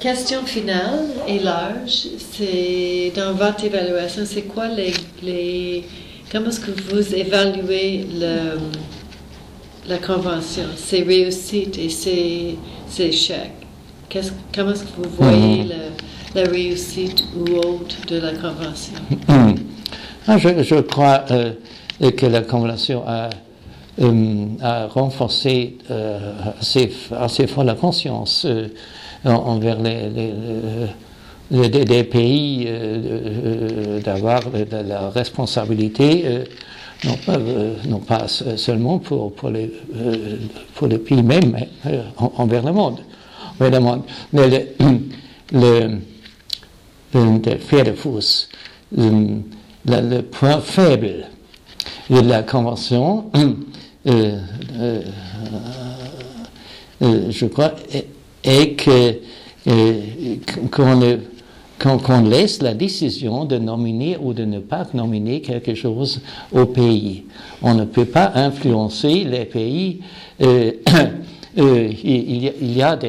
question finale et large, c'est dans votre évaluation, c'est quoi comment est-ce que vous évaluez la convention, ses réussites et ses échecs? Comment est-ce que vous voyez la réussite ou autre de la convention? Je crois que la convention a renforcé assez fort la conscience envers des pays d'avoir de la responsabilité, non pas seulement pour les pays même, mais envers le monde. Mais le fait de force, le point faible de la convention, je crois, est qu'on laisse la décision de nominer ou de ne pas nominer quelque chose au pays. On ne peut pas influencer les pays. Il y a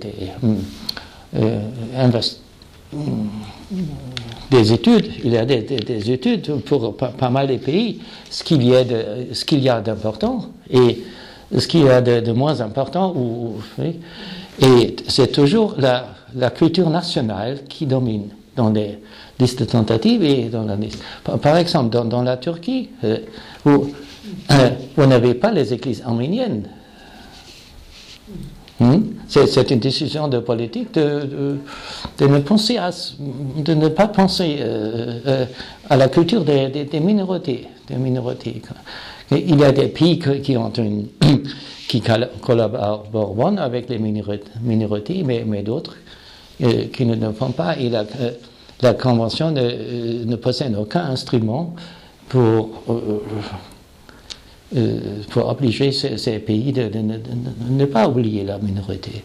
des études, des études pour pas mal de pays, ce qu'il y a d'important et ce qu'il y a de moins important. Et c'est toujours la culture nationale qui domine dans les listes tentatives et dans la liste. Par exemple, dans la Turquie, vous n'avez pas les églises arméniennes. C'est une décision de politique de ne pas penser à la culture des minorités. Il y a des pays qui collaborent avec les minorités, mais d'autres qui ne le font pas. Et la Convention ne possède aucun instrument pour obliger ces pays de ne pas oublier la minorité.